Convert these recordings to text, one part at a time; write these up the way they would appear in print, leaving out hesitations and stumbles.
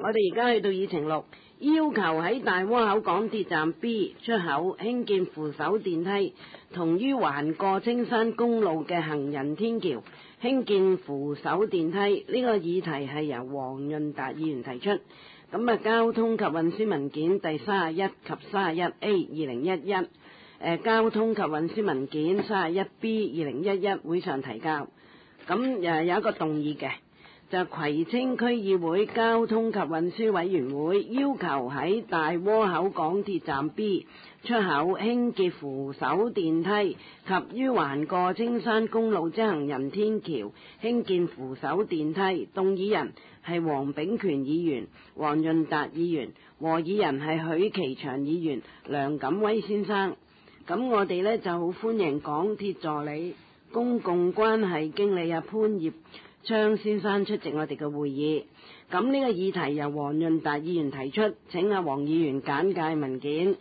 我哋而家去到議程6，要求喺大窩口港鐵站 B 出口興建扶手電梯，同於橫過青山公路嘅行人天橋興建扶手電梯。呢個議題係由黃潤達議員提出。咁啊，交通及運輸文件第31及 31A 2011，交通及運輸文件 31B 2011會上提交。咁有一個動議嘅。就葵青區議會交通及運輸委員會要求喺大窩口港鐵站 B 出口興建扶手電梯，及於橫過青山公路之行人天橋興建扶手電梯。動議人係黃炳權議員、黃潤達議員，和議人係許其祥議員、梁錦威先生。咁我哋呢就好歡迎港鐵助理公共關係經理潘業昌先生出席我哋嘅會議。咁呢個議題由黃潤達議員提出，請阿黃議員簡介文件。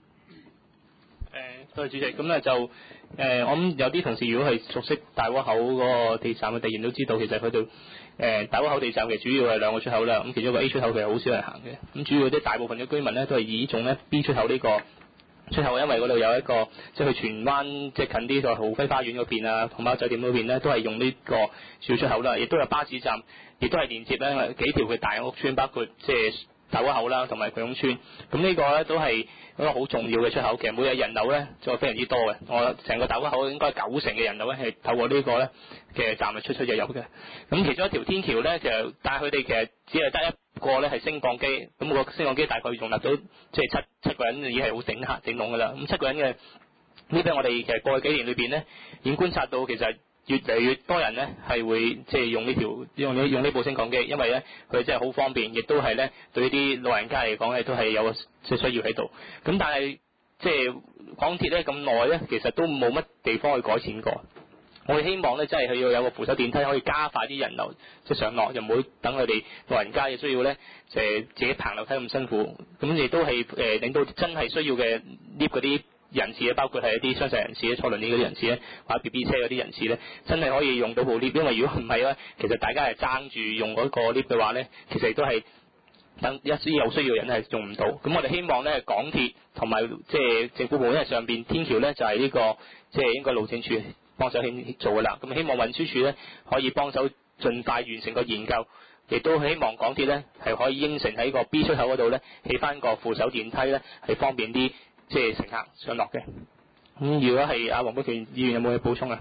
多謝主席。咁咧就我諗有啲同事如果係熟悉大窩口嗰個地站嘅地形都知道，其實佢哋大窩口地站嘅主要係兩個出口啦。咁其中一個 A 出口其實好少人行嘅。咁主要啲大部分嘅居民咧都係以呢種咧 B 出口呢個出口，因為嗰度有一個即係去荃灣即係近啲就豪輝花園嗰邊啊，同貓酒店嗰邊咧都係用呢個主要出口啦，亦都有巴士站，亦都係連接咧幾條嘅大屋邨，包括即係大窩口啦同埋葵涌村。咁呢個咧都係一個好重要嘅出口，其實每日人流咧就非常之多嘅。我成個大窩口應該90%嘅人流咧係透過呢個咧嘅站係出入嘅。咁其中一條天橋咧就但係佢哋其實只係得一個咧係升降機，咁個升降機大概容納到即係七個人已經係好整籠㗎啦。咁7個人嘅呢邊我哋其實過去幾年裏邊咧已經觀察到其實越嚟越多人咧係會即係用呢部升降機，因為咧佢真係好方便，亦都係咧對啲老人家嚟講咧都係有即係需要喺度。咁但係即係港鐵咧咁耐咧，其實都冇乜地方去改善過。我哋希望咧，真係佢要有個扶手電梯可以加快啲人流即係上落，就唔好等佢哋老人家嘅需要咧，就係自己爬樓梯咁辛苦。咁亦都係令到真係需要嘅 lift 嗰啲人士咧，包括係一啲傷殘人士咧、坐輪椅嗰啲人士咧，或者 BB 車嗰啲人士咧，真係可以用到部 lift。因為如果唔係咧，其實大家係爭住用嗰個 lift 嘅話咧，其實都係等一啲有需要嘅人係用唔到。咁我哋希望咧，港鐵同埋即係政府部門，因為上邊天橋咧就係呢個即係應該路政署幫手去做㗎啦，咁希望運輸署咧可以幫手盡快完成個研究，亦都希望港鐵咧係可以應承喺個 B 出口嗰度咧起翻個扶手電梯咧，係方便啲即係乘客上落嘅。咁如果係阿黃炳權議員有冇嘢補充啊？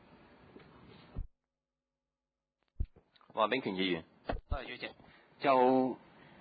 黃炳權議員， 多謝主席。就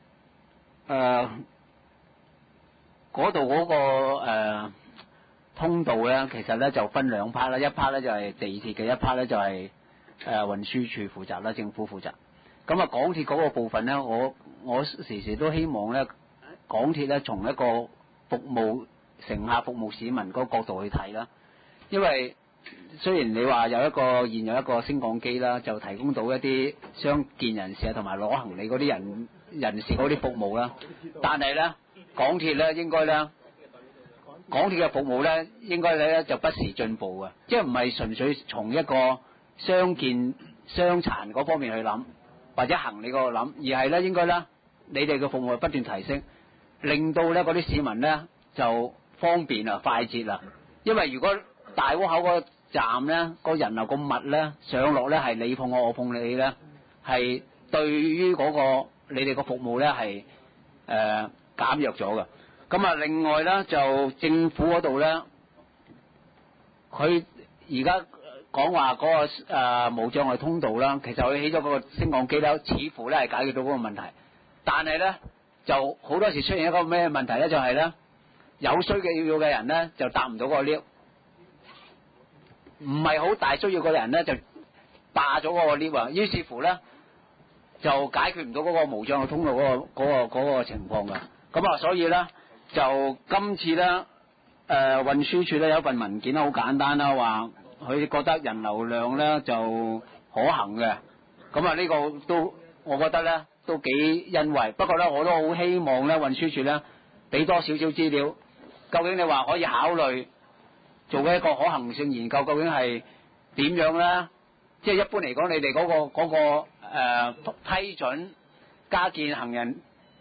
嗰度嗰個通道咧，其實咧就分兩 part 啦，一 part 咧就係地鐵嘅，一 part 咧就係運輸署負責啦，政府負責。咁啊，港鐵嗰個部分咧，我時時都希望咧，港鐵咧從一個乘客服務市民嗰個角度去睇啦。因為雖然你話現有一個升降機啦，就提供到一啲傷健人士啊同埋攞行李嗰啲人士嗰啲服務啦，但係咧港鐵咧應該咧。港鐵嘅服務咧，應該咧就不時進步嘅，即係唔係純粹從一個傷健傷殘嗰方面去諗，或者行李嗰個諗，而係咧應該咧，你哋嘅服務不斷提升，令到咧嗰啲市民咧就方便啊、快捷啊。因為如果大窩口嗰個站咧個人流咁密咧，上落咧係你碰我碰你咧，係對於嗰個你哋個服務咧係減弱咗嘅。咁啊，另外咧就政府嗰度咧，佢而家講話嗰個無障礙通道啦，其實佢起咗嗰個升降機咧，似乎咧係解決到嗰個問題，但係咧就好多時出現一個咩問題咧，就係咧有需要嘅人咧就搭唔到個 lift， 唔係好大需要嘅人咧就霸咗嗰個 lift 啊，於是乎咧就解決唔到嗰個無障礙通道嗰個情況㗎。咁啊，所以咧。就今次咧，運輸署咧有一份文件咧，好簡單啦，話佢覺得人流量咧就可行嘅。咁啊，呢個都我覺得咧都幾欣慰。不過咧，我都好希望咧運輸署咧俾多少少資料。究竟你話可以考慮做一個可行性研究，究竟係點樣咧？即係一般嚟講，你哋嗰個批准加建行人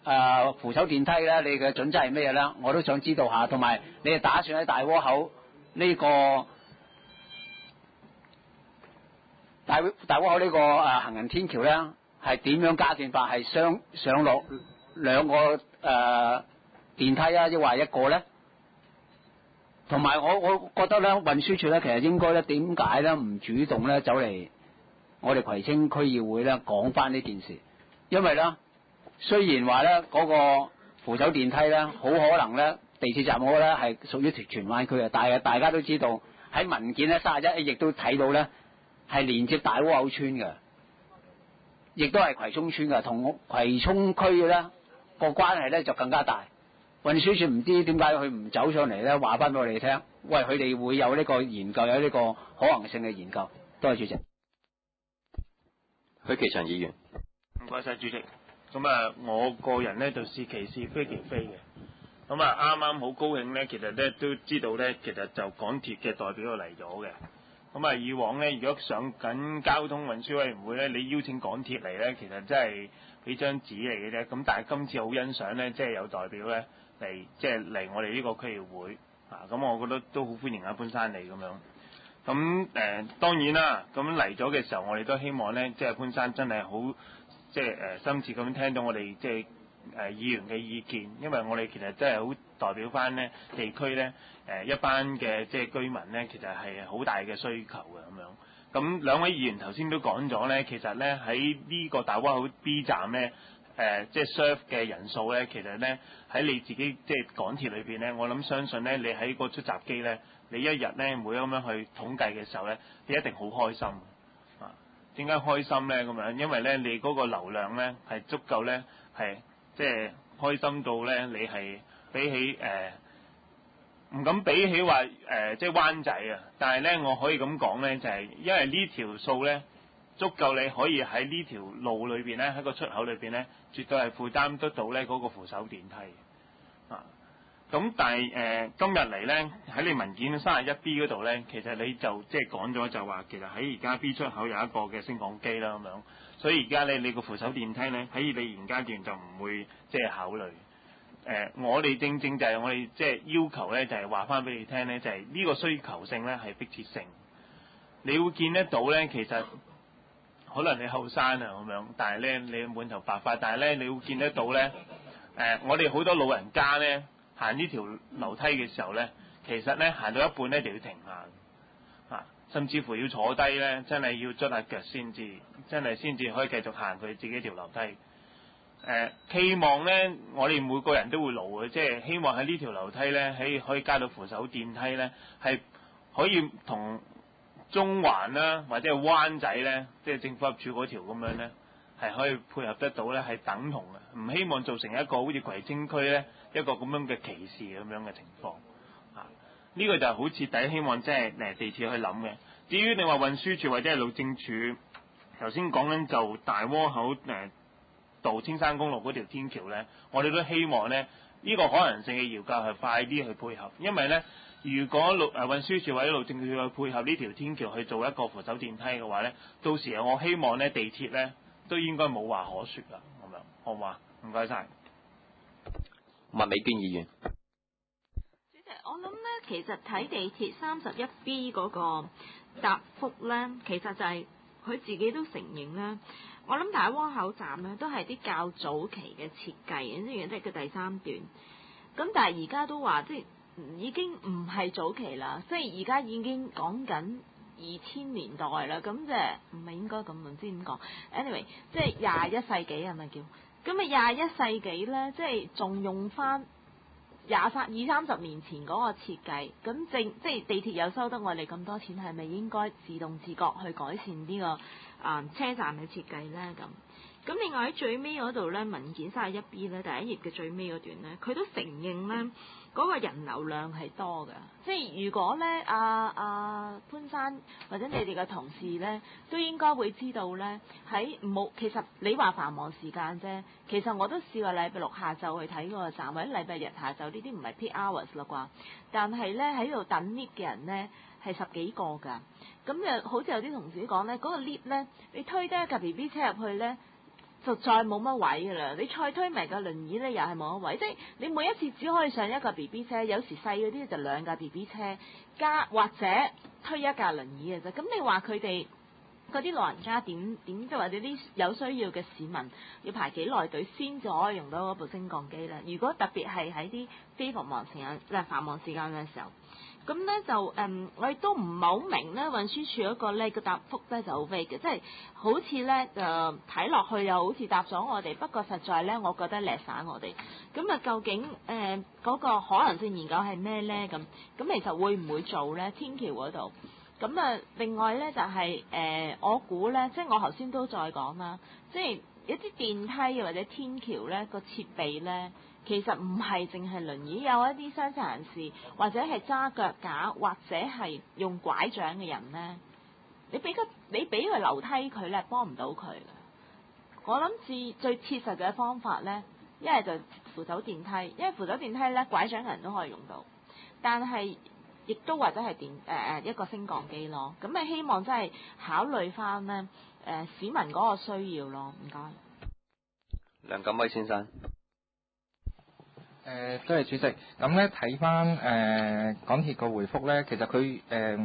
扶手電梯咧，你嘅準則係咩咧？我都想知道下，同埋你哋打算喺大窩口呢個大窩口呢個行人天橋咧，係點樣加建法？係上落兩個電梯啊，抑或一個咧？同埋我覺得咧，運輸署咧其實應該咧點解咧唔主動咧走嚟我哋葵青區議會咧講翻呢件事？因為咧雖然話咧嗰個扶手電梯咧好可能咧地鐵站嗰個咧係屬於荃灣區嘅，但係大家都知道喺文件咧31亦都睇到咧係連接大窩口村嘅，亦都係葵涌村嘅，同葵涌區咧個關係咧就更加大。運輸署唔知點解佢唔走上嚟咧，話翻俾我哋聽，喂，佢哋會有呢個研究，有呢個可行性嘅研究。多謝主席。 許其祥議員， 唔該晒主席。咁啊，我個人咧就是其是非其非嘅。咁啊，啱啱好高興咧，其實咧都知道咧，其實就港鐵嘅代表就嚟咗嘅。咁啊，以往咧，如果上緊交通運輸委員會咧，你邀請港鐵嚟咧，其實真係俾張紙嚟嘅啫。咁但係今次好欣賞咧，即係有代表咧嚟，即係嚟我哋呢個區議會啊。咁我覺得都好歡迎阿潘生嚟咁樣。咁當然啦，咁嚟咗嘅時候，我哋都希望咧，即係潘生真係好，即係深切咁聽到我哋即係議員嘅意見，因為我哋其實真係好代表翻咧地區咧一班嘅即係居民咧，其實係好大嘅需求嘅咁樣。咁兩位議員頭先都講咗咧，其實咧喺呢個大窩口 B 站咧即係 serve 嘅人數咧，其實咧喺你自己即係港鐵裏邊咧，我諗相信咧，你喺個出閘機咧，你一日咧每咁樣去統計嘅時候咧，你一定好開心啊！點解開心咧？咁樣因為咧你嗰個流量咧係足夠咧，係即係開心到咧，你係比起唔敢比起話即係灣仔啊，但係咧我可以咁講咧，就係因為呢條數咧足夠你可以喺呢條路裏邊咧，喺個出口裏邊咧，絕對係負擔得到咧嗰個扶手電梯啊。咁但係今日嚟咧喺你文件31B 嗰度咧，其實你就即係講咗就話，其實喺而家 B 出口有一個嘅升降機啦咁樣，所以而家咧你個扶手電梯咧喺你現階段就唔會即係考慮。我哋正正就係我哋即係要求咧，就係話翻俾你聽咧，就係呢個需求性咧係迫切性。你會見得到咧，其實可能你後生啊咁樣，但係咧你滿頭白髮，但係咧你會見得到咧，我哋好多老人家咧行呢條樓梯嘅時候咧，其實咧行到一半咧就要停下，甚至乎要坐低咧，真係要捽下腳先至，真係先至可以繼續行佢自己條樓梯。希望咧，我哋每個人都會老嘅，即係希望喺呢條樓梯咧，可以加到扶手電梯咧，係可以同中環啦，或者係灣仔咧，即係政府合署嗰條咁樣咧，係可以配合得到咧，係等同嘅，唔希望造成一個好似葵青區咧一個咁樣嘅歧視咁樣嘅情況。呢個就係好徹底希望即係地鐵去諗嘅。至於你話運輸署或者係路政署，頭先講緊就大窩口到青山公路嗰條天橋咧，我哋都希望咧呢個可能性嘅遙距係快啲去配合，因為咧如果運輸署或者路政署去配合呢條天橋去做一個扶手電梯嘅話咧，到時我希望咧地鐵咧都應該冇話可説啦，咁樣好嘛？唔該晒。 麥美娟議員， 主席，我諗咧，其實睇地鐵31B 嗰個答覆咧，其實就係佢自己都承認啦。我諗大窩口站咧都係啲較早期嘅設計，即係佢第3段。咁但係而家都話即係已經唔係早期啦，即係而家已經講緊2000年代啦。咁即係唔係應該咁唔知點講 ？anyway， 即係21世紀係咪叫？咁啊21世紀咧，即係仲用翻20-30年前嗰個設計。咁即係地鐵有收得我哋咁多錢，係咪應該自動自覺去改善呢個車站嘅設計咧？咁另外喺最尾嗰度咧，文件31B 咧第一頁嘅最尾嗰段咧，佢都承認咧嗰個人流量係多㗎。即係如果咧潘生或者你哋嘅同事咧，都應該會知道咧，喺冇其實你話繁忙時間啫，其實我都試過禮拜六下晝去睇嗰個站，或者禮拜日下晝呢啲唔係 peak hours 啦啩。但係咧喺度等 lift 嘅人咧係10幾個㗎。咁就好似有啲同事講咧，嗰個 lift 咧，你推低一架 BB 車入去咧， 就再冇乜位㗎啦。你再推埋個輪椅咧，又係冇乜位，即係你每一次只可以上一個 BB 車，有時細嗰啲就兩架 BB 車加或者推一架輪椅嘅啫。咁你話佢哋嗰啲老人家點即係或者啲有需要嘅市民要排幾耐隊先至可以用到嗰部升降機咧？如果特別係喺啲非繁忙時間、繁忙時間嘅時候。咁咧就我亦都唔係好明咧，運輸署嗰個咧個答覆咧就好 vague 嘅，即係好似咧睇落去又好似答咗我哋，不過實在咧我覺得叻曬我哋。咁啊，究竟嗰個可能性研究係咩咧？咁其實會唔會做咧？天橋嗰度？咁啊，另外咧就係我估咧，即係我頭先都再講啦，即係一啲電梯或者天橋咧個設備咧。其實唔係淨係輪椅，有一啲傷殘人士或者係揸腳架或者係用拐杖嘅人咧，你俾佢樓梯佢咧，幫唔到佢嘅。我諗最切實嘅方法咧，一係就扶手電梯，因為扶手電梯咧拐杖嘅人都可以用到，但係亦都或者係一個升降機咯。咁咪希望真係考慮翻咧市民嗰個需要咯。唔該。 梁錦威先生。 多謝主席。咁咧睇翻港鐵個回覆咧，其實佢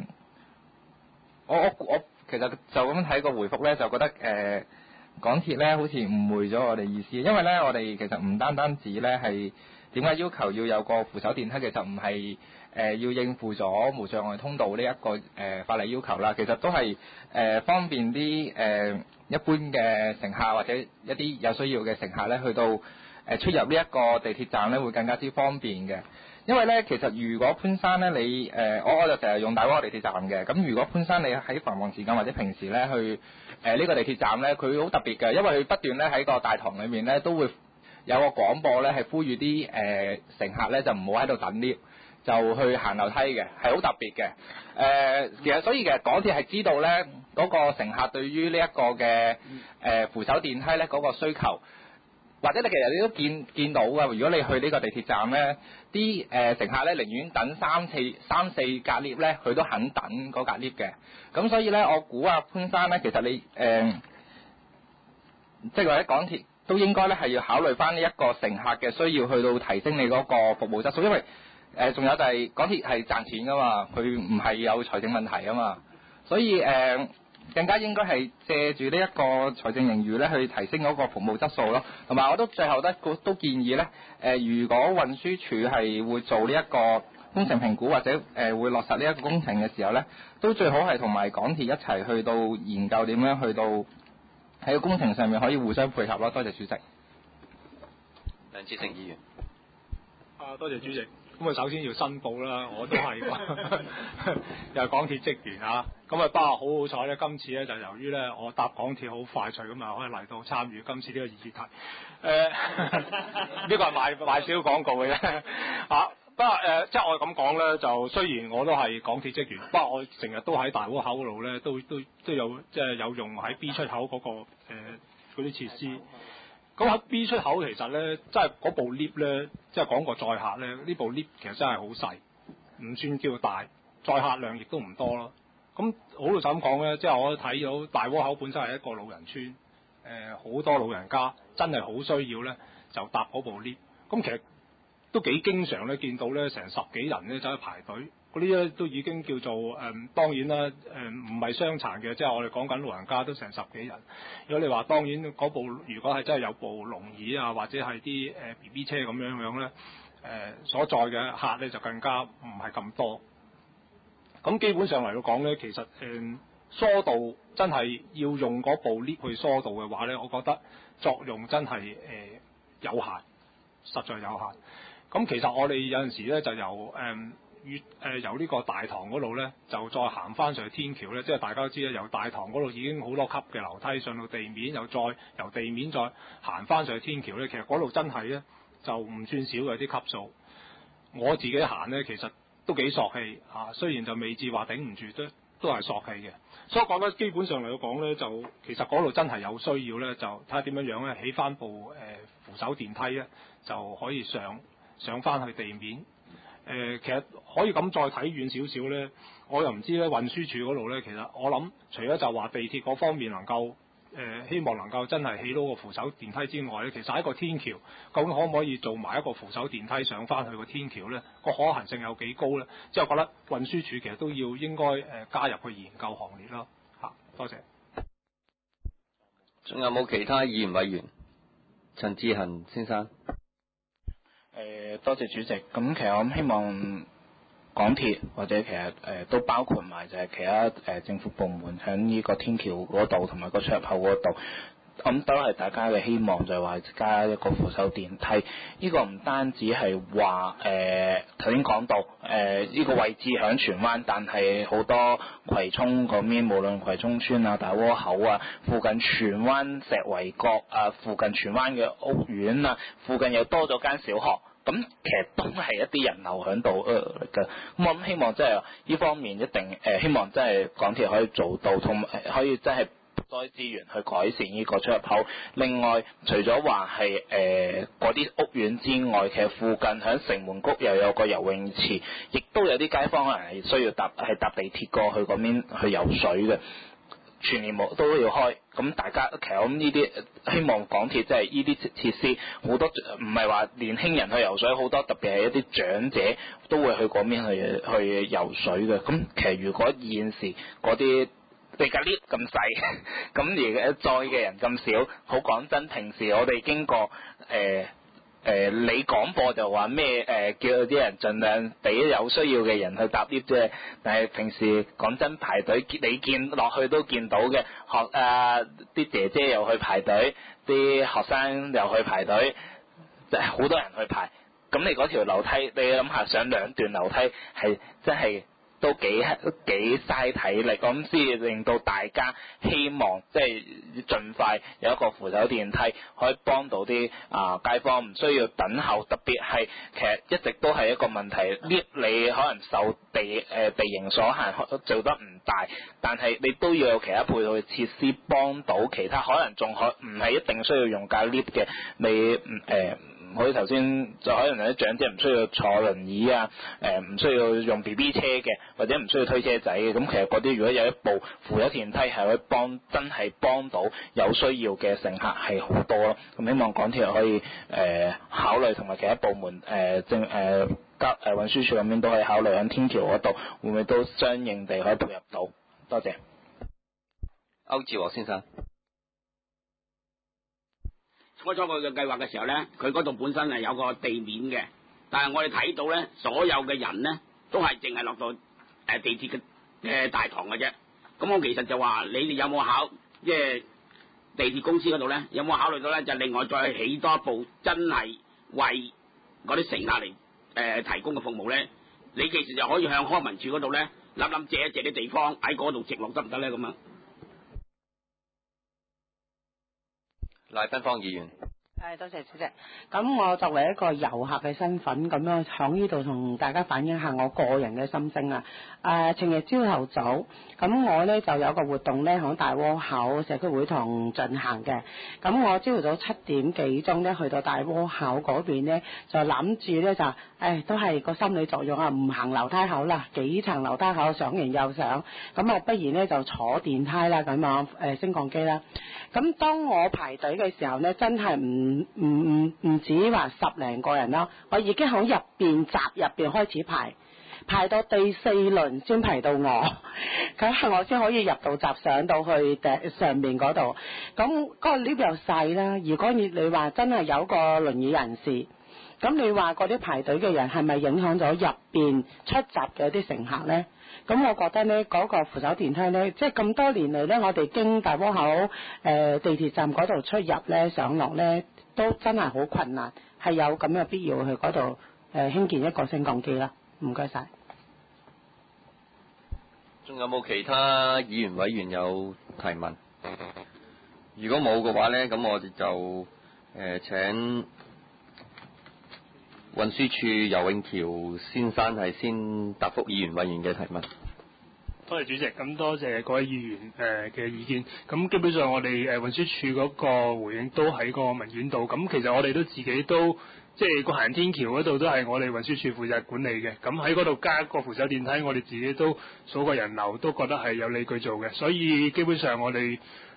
我其實就咁睇個回覆咧，就覺得港鐵咧好似誤會咗我哋意思，因為咧我哋其實唔單止咧係點解要求要有個扶手電梯，其實唔係要應付咗無障礙通道呢一個法例要求啦，其實都係方便啲一般嘅乘客或者一啲有需要嘅乘客咧去到出入呢一個地鐵站咧會更加之方便嘅，因為咧其實如果潘山咧你我就成日用大窩地鐵站嘅，咁如果潘山你喺繁忙時間或者平時咧去呢個地鐵站咧，佢好特別嘅，因為佢不斷咧喺個大堂裏面咧都會有個廣播咧係呼籲啲乘客咧就唔好喺度等 lift， 就去行樓梯嘅，係好特別嘅。其實所以其實港鐵係知道咧嗰個乘客對於呢一個嘅扶手電梯咧嗰個需求。或者你其實你都見到㗎，如果你去呢個地鐵站咧，啲乘客咧寧願等三四格 lift 咧，佢都肯等嗰格 lift 嘅。咁所以咧，我估啊潘生咧，其實你即係或者港鐵都應該咧係要考慮翻呢一個乘客嘅需要，去到提升你嗰個服務質素。因為仲有就係港鐵係賺錢㗎嘛，佢唔係有財政問題啊嘛，所以更加應該係借住呢一個財政盈餘咧，去提升嗰個服務質素咯。同埋我都最後都建議咧，如果運輸署係會做呢一個工程評估或者會落實呢一個工程嘅時候咧，都最好係同埋港鐵一齊去到研究點樣去到喺個工程上面可以互相配合咯。多謝主席。 梁志成議員。 多謝主席。咁首先要申報啦，我都係又係港鐵職員啊。咁不過好彩咧，今次咧就由於咧我搭港鐵好快脆咁啊，可以嚟到參與今次呢個議題。呢個係賣少廣告嘅啫。不過即係我咁講咧，就雖然我都係港鐵職員，不過我成日都喺大窩口嗰度咧，都有即係有用喺 B 出口嗰個嗰啲設施。咁喺 B 出口其實咧，即係嗰部 lift 咧，即係講個載客咧，呢部 lift 其實真係好細，唔算叫大，載客量亦都唔多咯。咁好老實咁講咧，即係我睇到大窩口本身係一個老人村，好多老人家真係好需要咧，就搭嗰部 lift。咁其實都幾經常咧，見到咧成10幾人咧走去排隊，嗰啲咧都已經叫做當然啦，唔係傷殘嘅，即係我哋講緊老人家都成10幾人。如果你話當然嗰部如果係真係有部輪椅啊，或者係啲BB 車咁樣咧，所載嘅客咧就更加唔係咁多。咁基本上嚟到講咧，其實疏導真係要用嗰部 lift 去疏導嘅話咧，我覺得作用真係有限，實在有限。咁其實我哋有陣時咧就由呢個大堂嗰度咧，就再行翻上去天橋咧，即係大家都知咧，由大堂嗰度已經好多級嘅樓梯上到地面，又再由地面再行翻上去天橋咧，其實嗰度真係咧就唔算少嘅啲級數。我自己行咧，其實都幾索氣嚇，雖然就未至話頂唔住，都係索氣嘅。所以講得基本上嚟講咧，就其實嗰度真係有需要咧，就睇下點樣咧，起翻部扶手電梯咧，就可以上翻去地面。其實可以咁再睇遠少少咧，我又唔知咧運輸署嗰度咧，其實我諗除咗就話地鐵嗰方面能夠希望能夠真係起到個扶手電梯之外咧，其實喺個天橋究竟可唔可以做埋一個扶手電梯上翻去個天橋咧？個可行性有幾高咧？即係我覺得運輸署其實都要應該加入去研究行列咯。嚇，多謝。 仲有冇其他議員委員？陳志恒先生。 多謝主席。咁其實我希望港鐵或者其實都包括埋就係其他政府部門喺呢個天橋嗰度同埋個出入口嗰度，咁都係大家嘅希望，就係話加一個扶手電梯。呢個唔單止係話頭先講到呢個位置響荃灣，但係好多葵涌嗰邊，無論葵涌村啊、大窩口啊、附近荃灣石圍角啊、附近荃灣嘅屋苑啊，附近又多咗間小學。咁其實都係一啲人流喺度嘅，咁我諗希望即係呢方面一定希望真係港鐵可以做到，同埋可以真係多啲資源去改善呢個出入口。另外，除咗話係嗰啲屋苑之外，其實附近喺城門谷又有個游泳池，亦都有啲街坊可能係需要搭地鐵過去嗰邊去游水嘅。全年都要開，咁大家其實我諗呢啲希望港鐵即係呢啲設施好多，唔係話年輕人去游水，好多特別係一啲長者都會去嗰邊去游水嘅。咁其實如果現時嗰啲地架 lift 咁細，咁而載嘅人咁少，好講真，平時我哋經過你廣播就話咩叫啲人盡量俾有需要嘅人去搭 lift 啫，但係平時講真排隊，你見落去都見到嘅，啲姐姐又去排隊，啲學生又去排隊，即係好多人去排。咁你嗰條樓梯，你諗下上兩段樓梯係真係都幾嘥體力，咁先令到大家希望即係盡快有一個扶手電梯可以幫到啲街坊，唔需要等候。特別係其實一直都係一個問題 ，lift 你可能受地形所限做得唔大，但係你都要有其他配套嘅設施幫到其他，可能仲唔係一定需要用架 lift 嘅，你好似頭先就可能有啲長者唔需要坐輪椅啊，唔需要用 BB 車嘅，或者唔需要推車仔嘅，咁其實嗰啲如果有一部扶手電梯係可以真係幫到有需要嘅乘客係好多咯。咁希望港鐵可以考慮，同埋其他部門運輸署咁樣都可以考慮喺天橋嗰度會唔會都相應地可以配合到。多謝。 歐志和先生。 開咗佢嘅計劃嘅時候咧，佢嗰度本身係有個地面嘅，但係我哋睇到咧，所有嘅人咧都係淨係落到地鐵嘅大堂嘅啫。咁我其實就話，你哋有冇即係地鐵公司嗰度咧，有冇考慮到咧，就另外再起多一部真係為嗰啲乘客嚟提供嘅服務咧？你其實就可以向康文署嗰度咧，諗借一借啲地方喺嗰度直落得唔得咧？咁啊？ 賴芬芳議員。 多謝主席。咁我作為一個遊客嘅身份，咁樣喺呢度同大家反映下我個人嘅心聲啊。前日朝頭早，咁我呢就有個活動呢喺大窩口社區會堂進行嘅。咁我朝頭早7點幾鐘呢去到大窩口嗰邊呢，就諗住呢就，都係個心理作用啊，唔行樓梯口啦，幾層樓梯口上完又上，咁啊不如呢就坐電梯啦，咁樣升降機啦。咁當我排隊嘅時候呢，真係唔止話10零個人啦，我已經喺閘入邊開始排到第4輪先排到我，咁我先可以入到閘上到去上面嗰度。咁嗰個 lift 又細啦，如果你話真係有個輪椅人士，咁你話嗰啲排隊嘅人係咪影響咗入邊出閘嘅啲乘客呢？咁我覺得呢嗰個扶手電梯呢，即係咁多年嚟呢，我哋經大窩口地鐵站嗰度出入呢，上落呢，都真係好困難，係有咁嘅必要去嗰度興建一個升降機啦。唔該晒。 仲有冇其他議員委員有提問？如果冇嘅話呢，咁我哋就請運輸署游永橋先生係先答覆議員委員嘅提問。 多謝主席，咁多謝各位議員嘅意見。咁基本上我哋運輸署嗰個回應都喺個文件度。咁其實我哋都自己都即係個行人天橋嗰度都係我哋運輸署負責管理嘅。咁喺嗰度加一個扶手電梯，我哋自己都數個人流都覺得係有理據做嘅。所以基本上我哋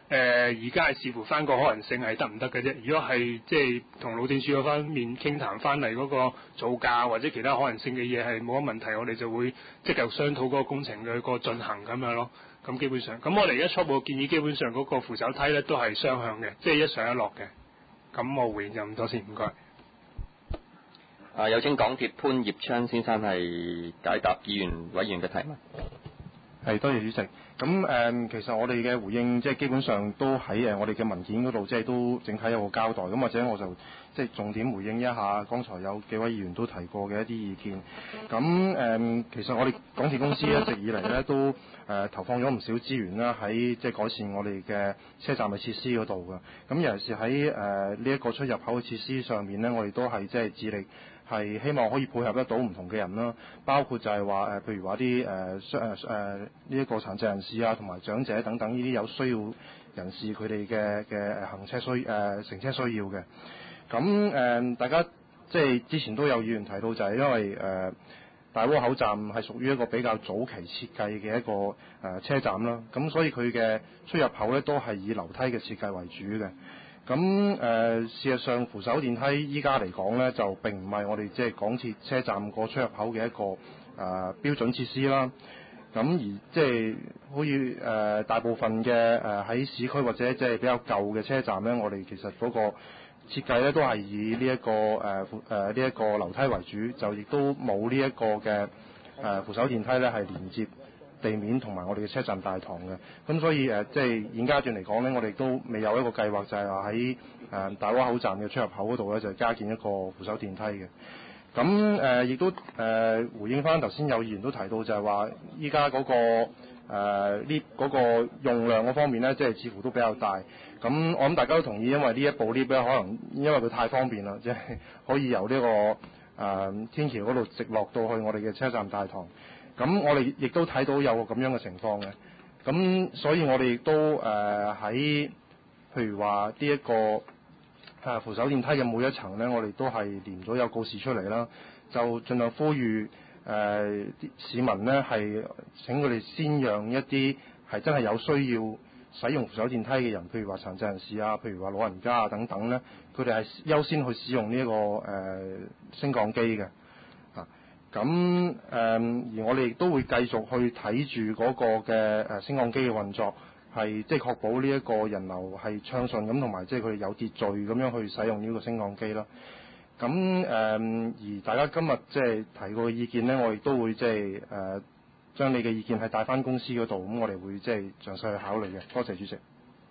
而家係視乎翻個可能性係得唔得嘅啫。如果係即係同路政署嗰方面傾談翻嚟嗰個造價或者其他可能性嘅嘢係冇乜問題，我哋就會積極商討嗰個工程嘅個進行咁樣咯。咁基本上，咁我哋而家初步建議基本上嗰個扶手梯咧都係雙向嘅，即係一上一落嘅。咁我回應就咁多先，唔該。 有請港鐵潘業昌先生係解答議員委員嘅提問。 係，多謝主席。咁其實我哋嘅回應即係基本上都喺我哋嘅文件嗰度，即係都整體有個交代。咁或者我就即係重點回應一下剛才有幾位議員都提過嘅一啲意見。咁其實我哋港鐵公司一直以嚟咧都投放咗唔少資源啦，喺即係改善我哋嘅車站嘅設施嗰度嘅。咁尤其是喺呢一個出入口嘅設施上面咧，我哋都係即係致力係希望可以配合得到唔同嘅人啦，包括就係話譬如話啲呢一個殘疾人士啊，同埋長者等等呢啲有需要人士佢哋嘅行車乘車需要嘅。咁大家即係之前都有議員提到，就係因為大窩口站係屬於一個比較早期設計嘅一個車站啦，咁所以佢嘅出入口咧都係以樓梯嘅設計為主嘅。咁事實上扶手電梯依家嚟講咧，就並唔係我哋即係港鐵車站個出入口嘅一個標準設施啦。咁而即係好似大部分嘅喺市區或者即係比較舊嘅車站咧，我哋其實嗰個設計咧都係以呢一個呢一個樓梯為主，就亦都冇呢一個嘅扶手電梯咧係連接地面同埋我哋嘅車站大堂嘅。咁所以即係現階段嚟講咧，我哋都未有一個計劃就係話喺大窩口站嘅出入口嗰度咧就加建一個扶手電梯嘅。咁亦都回應翻頭先有議員都提到就係話依家嗰個lift 嗰個用量嗰方面咧，即係似乎都比較大。咁我諗大家都同意，因為呢一部 lift 咧可能因為佢太方便啦，即係可以由呢個天橋嗰度直落到去我哋嘅車站大堂。咁我哋亦都睇到有個咁樣嘅情況嘅。咁所以我哋亦都喺譬如話呢一個扶手電梯嘅每一層咧，我哋都係連咗有告示出嚟啦，就盡量呼籲啲市民咧係請佢哋先讓一啲係真係有需要使用扶手電梯嘅人，譬如話殘疾人士啊，譬如話老人家啊等等咧，佢哋係優先去使用呢一個升降機嘅。咁而我哋亦都會繼續去睇住嗰個嘅升降機嘅運作，係即係確保呢一個人流係暢順咁，同埋即係佢哋有秩序咁樣去使用呢個升降機啦。咁而大家今日即係提過嘅意見咧，我亦都會即係將你嘅意見係帶翻公司嗰度，咁我哋會即係詳細去考慮嘅。多謝主席。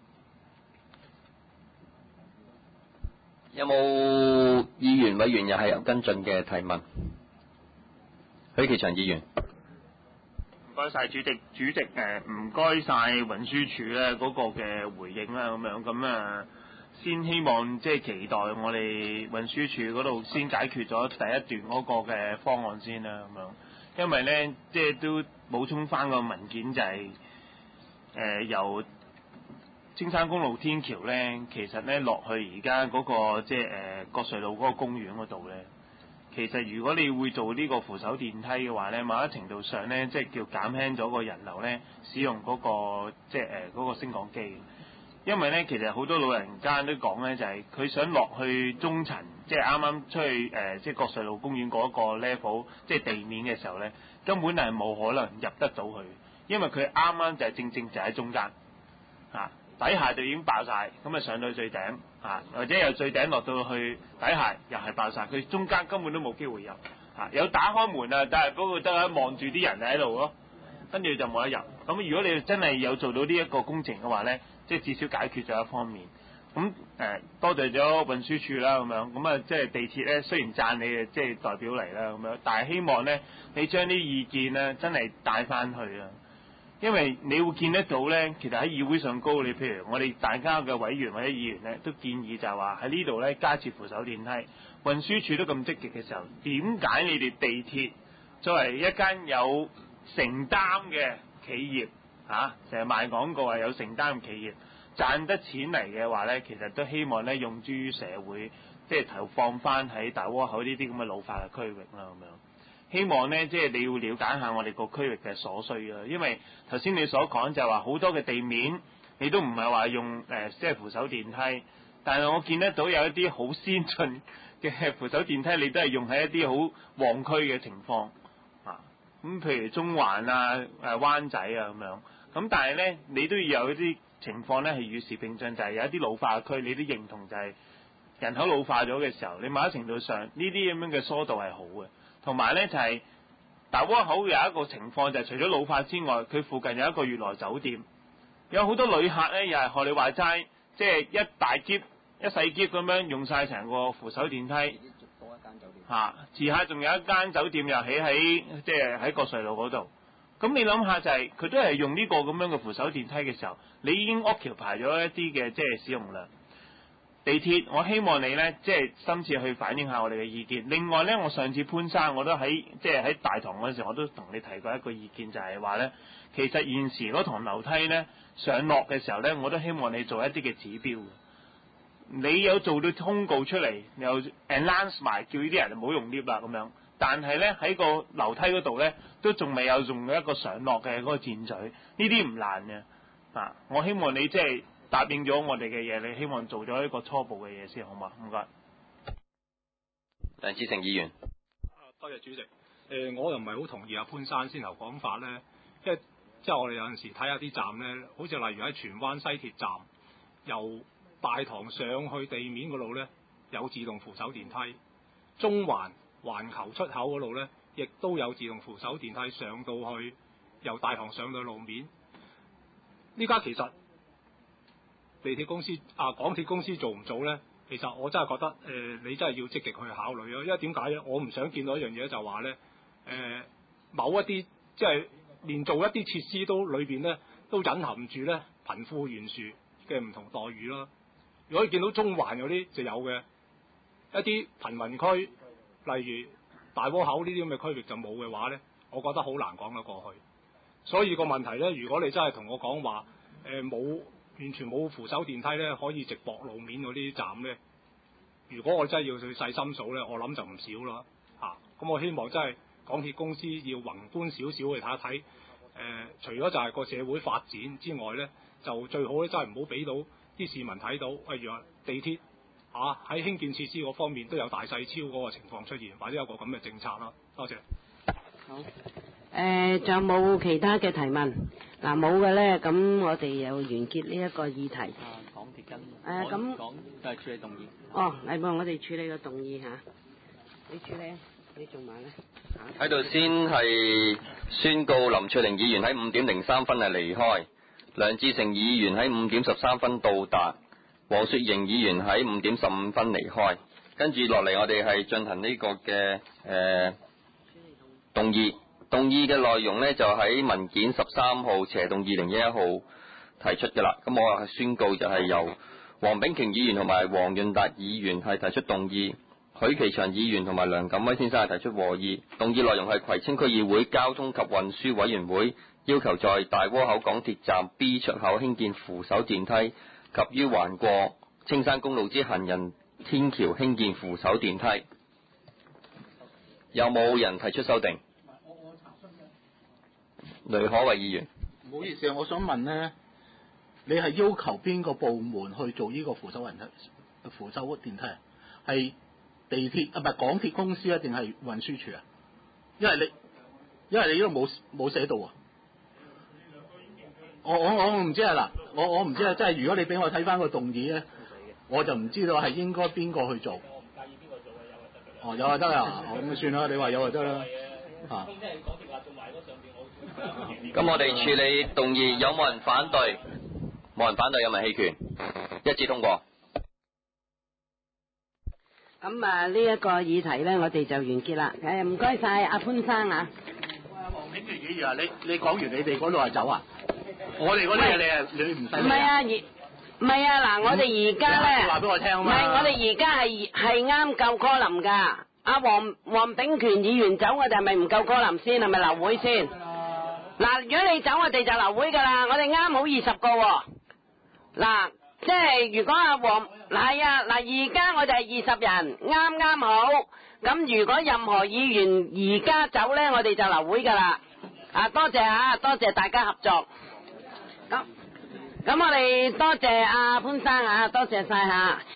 有冇議員委員又係有跟進嘅提問？許其祥議員。 唔該晒主席，唔該晒運輸署咧嗰個嘅回應啦，咁先希望即係期待我哋運輸署嗰度先解決咗第一段嗰個嘅方案先啦，因為咧即係都補充翻個文件就係由青山公路天橋咧，其實咧落去而家嗰個即係國隧路嗰個公園嗰度咧。其實如果你會做呢個扶手電梯嘅話咧，某一程度上咧，即係叫減輕咗個人流咧，使用嗰個即係嗰個升降機。因為咧，其實好多老人家都講咧，就係佢想落去中層，即係啱啱出去即係國隧路公園嗰個 level，即係地面嘅時候咧，根本係冇可能入得到去，因為佢啱啱就係正就喺中間，底下就已經爆晒，咁上到最頂，或者由最頂落到去底下又係爆晒，佢中間根本都冇機會入，有打開門啊，但係不過得望住啲人喺度咯，跟住就冇得入。咁如果你真係有做到呢一個工程嘅話咧，即係至少解決咗一方面。咁多謝咗運輸署啦，咁即係地鐵咧，雖然讚你嘅即係代表嚟啦，但係希望咧你將啲意見咧真係帶翻去啦。因為你會見得到咧，其實喺議會上高，你譬如我哋大家嘅委員或者議員咧，都建議就係話喺呢度咧加設扶手電梯。運輸署都咁積極嘅時候，點解你哋地鐵作為一間有承擔嘅企業成日賣廣告話有承擔嘅企業，賺得錢嚟嘅話咧，其實都希望咧用諸於社會，即係投放翻喺大窩口呢啲咁嘅老化嘅區域啦，希望咧，即係你要了解下我哋個區域嘅所需啊，因為頭先你所講就係話好多嘅地面你都唔係話用即係扶手電梯，但係我見得到有一啲好先進嘅扶手電梯，你都係用喺一啲好旺區嘅情況啊。咁譬如中環啊、灣仔啊咁樣。咁但係咧，你都要有一啲情況咧係與時並進，就係有一啲老化區，你都認同就係人口老化咗嘅時候，你某一程度上呢啲咁樣嘅疏導係好嘅。同埋咧就係大窩口有一個情況就係除咗老化之外，佢附近有一個悅來酒店，有好多旅客咧又係學你話齋，即係一大篋一細篋咁樣用晒成個扶手電梯。多一間酒店嚇，遲下仲有一間酒店又起喺即係喺國瑞路嗰度。咁你諗下就係佢都係用呢個咁樣嘅扶手電梯嘅時候，你已經 occupy 咗一啲嘅即係使用量。地鐵，我希望你咧即係深切去反映下我哋嘅意見。另外咧，我上次潘生我都喺即係喺大堂嗰陣時，我都同你提過一個意見，就係話咧，其實現時嗰堂樓梯咧上落嘅時候咧，我都希望你做一啲嘅指標。你有做到通告出嚟，又 announce 埋叫呢啲人唔好用 lift 啦咁樣。但係咧喺個樓梯嗰度咧，都仲未有用一個上落嘅嗰個箭嘴，呢啲唔難嘅啊！我希望你即係答應咗我哋嘅嘢，你希望做咗一個初步嘅嘢先，好嘛？唔該。 梁志成議員。 多謝主席。我又唔係好同意阿潘生先頭講法咧，因為即係我哋有陣時睇下啲站咧，好似例如喺荃灣西鐵站，由大堂上去地面嗰度咧有自動扶手電梯，中環環球出口嗰度咧，亦都有自動扶手電梯上到去，由大堂上到路面。呢家其實地鐵公司港鐵公司做唔做咧？其實我真係覺得你真係要積極去考慮咯。因為點解咧？我唔想見到一樣嘢就話咧某一啲即係連做一啲設施都裏邊咧都隱含住咧貧富懸殊嘅唔同待遇啦。如果你見到中環有啲就有嘅一啲貧民區。例如大窩口呢啲咁嘅區域就冇嘅話咧，我覺得好難講得過去。所以個問題咧，如果你真係同我講話完全冇扶手電梯咧，可以直駁路面嗰啲站咧，如果我真係要去細心數咧，我諗就唔少啦嚇。咁我希望真係港鐵公司要宏觀少少去睇一睇，除咗就係個社會發展之外咧，就最好咧真係唔好俾到啲市民睇到，例如話地鐵。喺興建設施嗰方面都有大細超嗰個情況出現，或者有個咁嘅政策啦。多謝。 好。仲有冇其他嘅提問？嗱冇嘅咧，咁我哋又完結呢一個議題。 港鐵跟。 咁講都係處理動議。 哦，係喎，我哋處理個動議嚇。你處理啊？你做埋咧。 喺度先係宣告林翠玲議員喺5點03分係離開，梁志成議員喺5點13分到達。黃雪瑩議員喺5點15分離開，跟住落嚟我哋係進行呢個嘅動議。動議嘅內容呢，就喺文件13號斜動2011號提出嘅啦。咁我係宣告就係由黃炳瓊議員同埋黃潤達議員係提出動議，許其祥議員同埋梁錦威先生係提出和議。動議內容係葵青區議會交通及運輸委員會要求在大窩口港鐵站 B 出口興建扶手電梯。及於橫過青山公路之行人天橋興建扶手電梯，有冇人提出修訂？雷可慧議員， 唔好意思啊，我想問咧，你係要求邊個部門去做呢個扶手電梯啊？係地鐵唔係港鐵公司啊，定係運輸署啊？因為你呢度冇寫到啊。我唔知啊嗱，我唔知啊，即係如果你俾我睇翻個動議咧，我就唔知道係應該邊個去做。哦，有就得啊，咁算啦，你話有就得啦。 咁我哋處理動議，有冇人反對？冇人反對，有冇人棄權？一致通過。 咁呢一個議題咧，我哋就完結啦。唔該晒阿潘生啊。 黃炳權議員啊，你講完你哋嗰度就走啊？我哋嗰啲嘢你唔使。唔係啊， 唔係啊，嗱，我哋而家咧， 話俾我聽啊嘛。 唔係，我哋而家係啱夠柯林㗎。阿黃炳權議員走，我哋係咪唔夠柯林先？係咪留會先？嗱，如果你走，我哋就留會㗎啦。我哋啱好20個喎。嗱，即係如果阿係啊，嗱，而家我哋係20人，啱好。咁如果任何議員而家走咧，我哋就留會㗎啦。多謝大家合作。 咁我哋多謝阿潘生啊，多謝晒嚇。